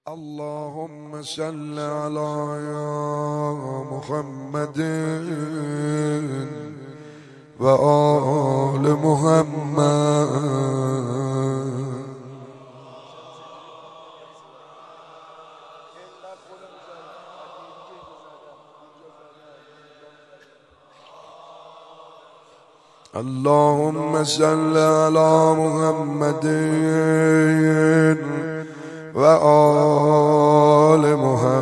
اللهم صل على محمد و آل محمد. اللهم صل على محمد و آل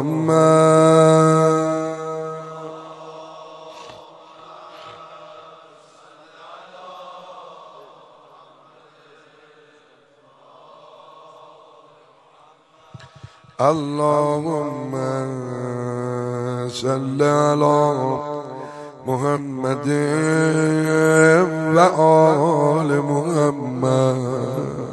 محمد. اللهم صل على محمد و آل محمد.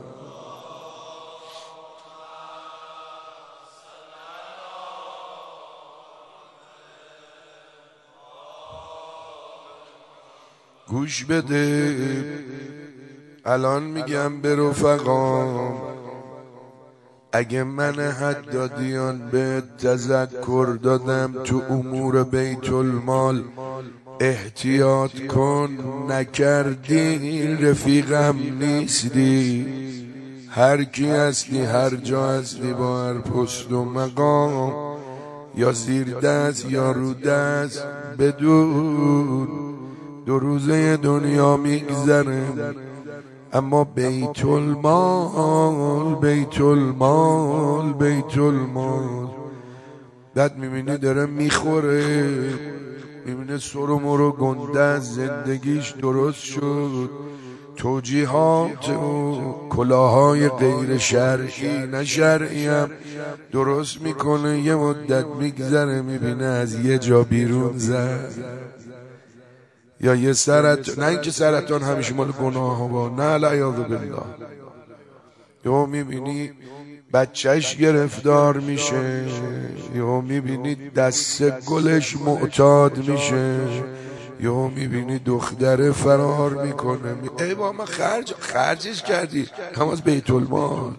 گوش بده، الان میگم به رفقام، اگه من حدادیان به تذکر دادم تو امور بیت المال احتیاط کن، نکردی رفیقم نیستی. هر کی هستی، هر جا هستی، با هر پست و مقام، یا زیر دست یا رو دست، بدون دو روزه دنیا میگذره، اما بیت المال بیت المال بیت المال بعد میبینی داره میخوره، میبینه سر و مرو گنده از زندگیش درست شد، توجیهات و کلاهای غیر شرعی نه شرعی هم درست میکنه. یه مدت میگذره میبینه از یه جا بیرون زد، یا یه سرطان، نه اینکه سرطان همیشه مال گناه ها، نه العیاذ بالله، یا میبینی بچهش گرفتار میشه، یا میبینی دست گلش معتاد میشه، یا میبینی دختره فرار میکنه. ای با من خرجش کردی، هم از بیت المال.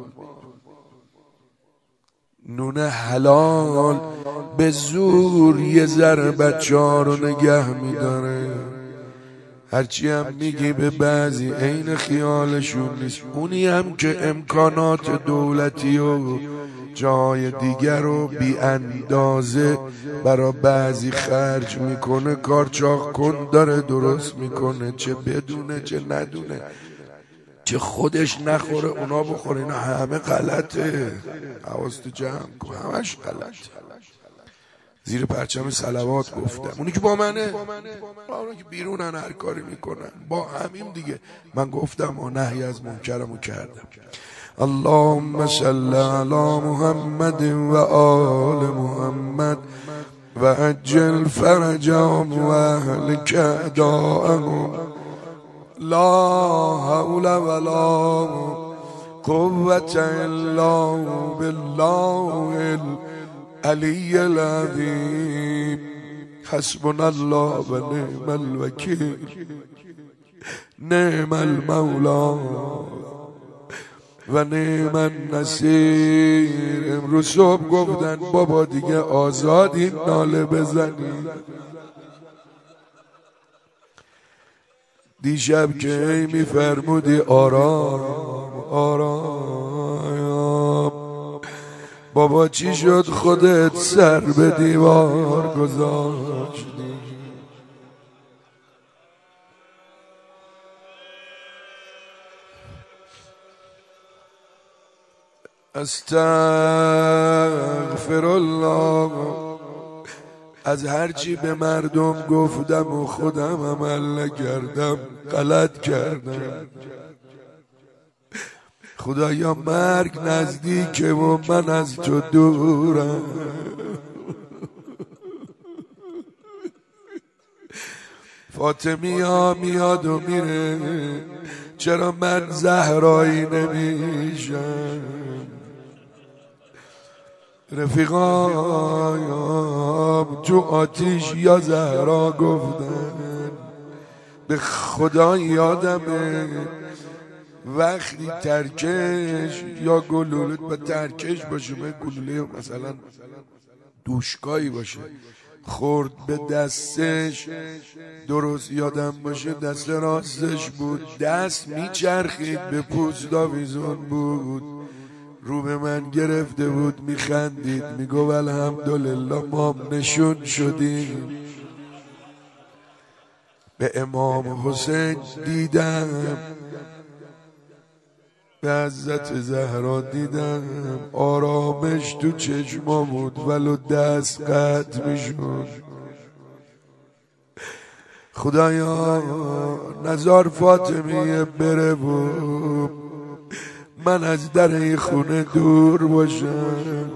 نون حلال به زور یه ذره بچه ها رو نگه میداره، هرچی هم میگی به بعضی عین خیالشون نیست. اونی هم که امکانات دولتی و جای دیگر رو بی اندازه برا بعضی خرج میکنه، کارچاق کن داره درست میکنه، چه بدونه چه ندونه، چه خودش نخوره اونا بخوره، اینا همه غلطه. حواست جمع کن، همش غلطه. زیر پرچم صلوات گفتم، اونی که با منه، اونی که بیرونن هر کاری میکنن، با همیم دیگه. من گفتم و نهی از منکرمو کردم. اللهم صل علی محمد و آل محمد و عجل فرجهم و اهلک اعداءهم. لا حول ولا قوة الا بالله العلی العظیم. حسبنا الله و نعم الوکیل، نعم المولا و نعم النصیر. امروز صبح گفتن بابا دیگه آزادی ناله بزنی. دیشب که ای میفرمودی آرام آرام، بابا چی شد خودت سر به دیوار گذاشتی؟ استغفر الله، از هرچی به مردم گفتم و خودم عمل نکردم غلط کردم. خدایا مرگ نزدیکه و من از تو دورم. فاطمی ها میاد و میره، چرا من زهرایی نمیشم؟ رفیقایم تو آتیش یا زهرا گفتن، به خدا یادمه وقتی ترکش یا گلوله و ترکش باشه، به گلوله مثلا دوشکایی باشه، خورد به دستش، درست یادم باشه دست راستش بود، دست میچرخید به پوست آویزون بود، رو به من گرفته بود میخندید میگو الحمدلله ما نشون شدیم. به امام حسین دیدم، به حضرت زهرا دیدم، آرامش تو چشما بود ولو دست قطع میشد. خدایا نزار فاطمیه بره و من از در این خونه دور باشم.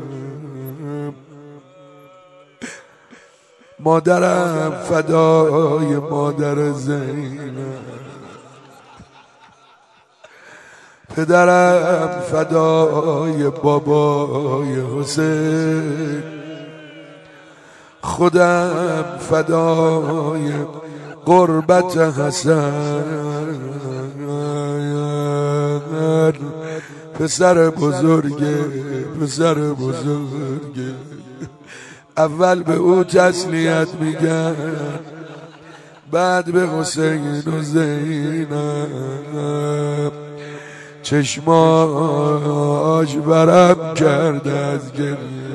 مادرم فدای مادر زینب، پدرم فدای بابای حسین، خودم فدای قربت حسن، پسر بزرگه پسر بزرگه. اول به او تسلیت میگن، بعد به حسین و زینب. چشماش برم کرده از گریه.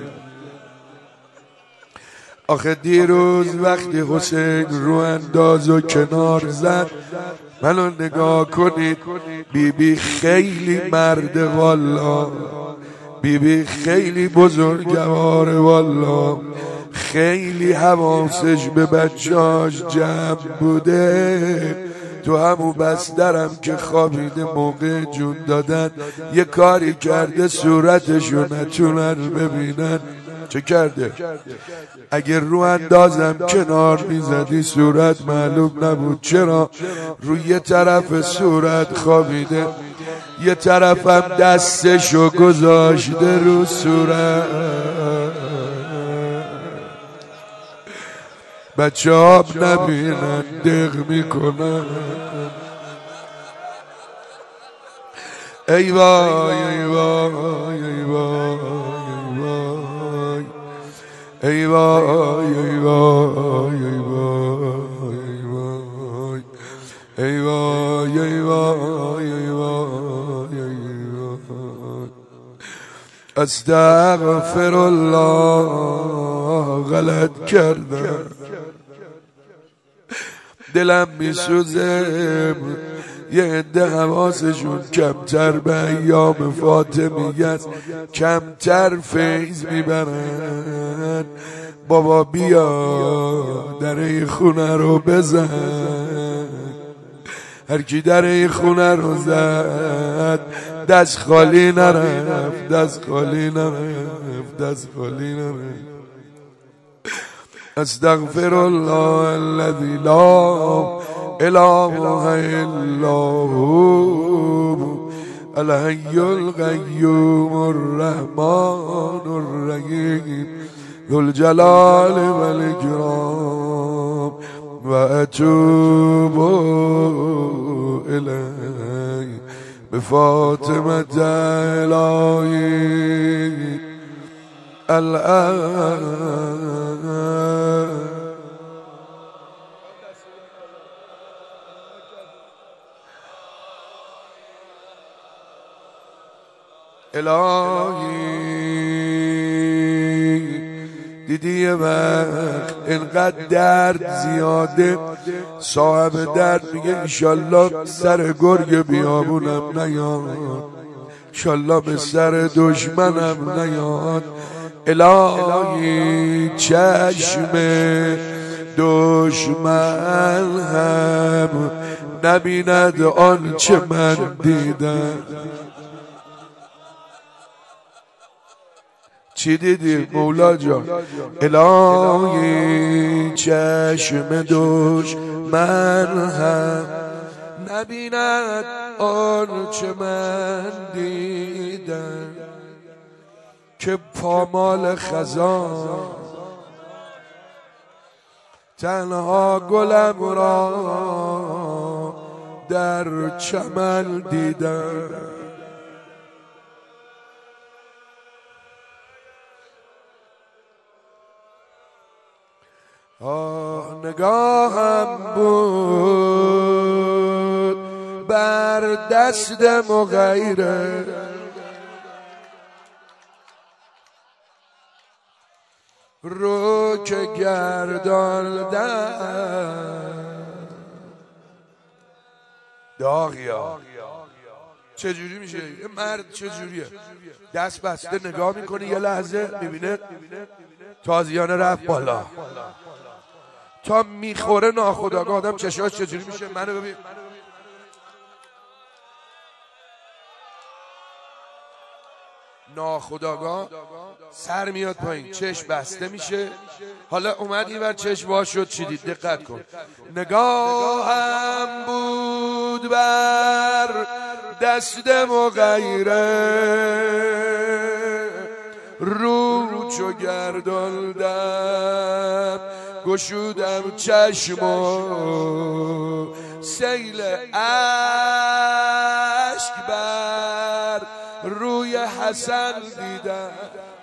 آخه دیروز وقتی حسین رو انداز و کنار زد، منو نگاه کنید، بیبی خیلی مرد والا، بیبی خیلی بزرگوار والا، خیلی حواسش به بچهاش جمع بوده. تو همون بسترم که خوابیده موقع جون دادن یه کاری کرده صورتشو نتونن ببینن. چه کرده؟ اگر رو اندازم کنار میزدی صورت معلوم نبود. چرا؟ روی یه طرف صورت خوابیده، یه طرفم دستشو گذاشته رو صورت. بچه ها نبینن دق میکنن. ای وای ای وای ای وای ای وای ای وای ای وای ای وای ای وای ای وای استغفر الله غلط کردم. دلم میسوزه یه عده حواسشون کمتر به ایام فاطمیت، کمتر فیض میبرن. بابا بیا در این خونه رو بزن. هر کی در این خونه رو زد دست خالی نرفت، دست خالی نرفت، دست خالی نرفت. استغفر الله الذي لا اله الا هو الحي القيوم الرحمن الرحيم ذو الجلال والإكرام وأتوب إليه بفاطمة إلهي الآن. الهی دیدی یه وقت اینقدر درد زیاده، صاحب درد میگه انشالله سر گرگ بیابونم نیاد، انشالله به سر دشمنم نیاد. الهی چشم دشمن هم نبیند آنچه من دیدم. چی دیدی مولا جان؟ الهی چشم دشمن هم نبیند آنچه من دیدم، که پامال خزان تنها گلم را در چمن دیدم. نگاهم بود بر دست مغیره، رو که گرداندم داغیا. چجوری میشه؟ یه مرد چجوریه؟ دست بسته نگاه میکنه، یه لحظه میبینه تازیانه رفت بالا، تا میخوره ناخودآگاه آدم چشاش چجوری میشه؟ منو ببین. ناخودآگاه سر میاد پایین، چشم بسته میشه. حالا اومد اینور چشم وا شد، چی دید؟ دقت کن. نگاهم بود بر دست مغیره، رو چو گرداندم گشودم چشمو، سیل اشک بر روی حسن دیدم.